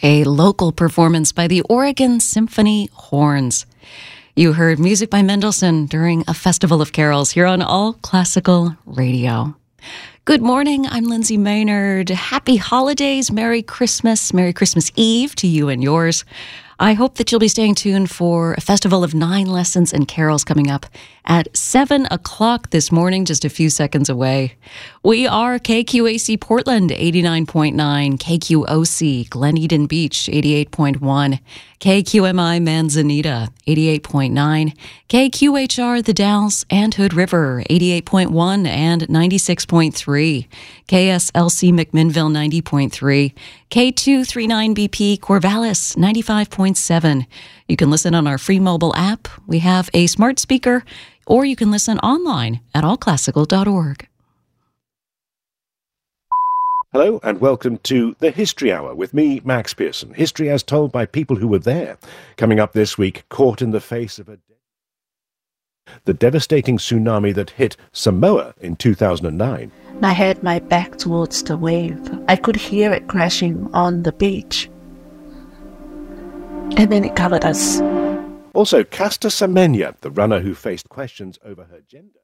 a local performance by the Oregon Symphony Horns. You heard music by Mendelssohn during a Festival of Carols here on All Classical Radio. Good morning, I'm Lindsay Maynard. Happy holidays, Merry Christmas Eve to you and yours. I hope that you'll be staying tuned for a Festival of 9 Lessons and Carols coming up at 7 o'clock this morning, just a few seconds away. We are KQAC Portland, 89.9, KQOC Glen Eden Beach, 88.1, KQMI Manzanita, 88.9, KQHR The Dalles and Hood River, 88.1 and 96.3, KSLC McMinnville, 90.3, K239BP Corvallis, 95.7. You can listen on our free mobile app. We have a smart speaker, or you can listen online at allclassical.org. Hello and welcome to the History Hour with me, Max Pearson. History as told by people who were there. Coming up this week, caught in the face of the devastating tsunami that hit Samoa in 2009. I had my back towards the wave. I could hear it crashing on the beach. And then it covered us. Also, Caster Semenya, the runner who faced questions over her gender.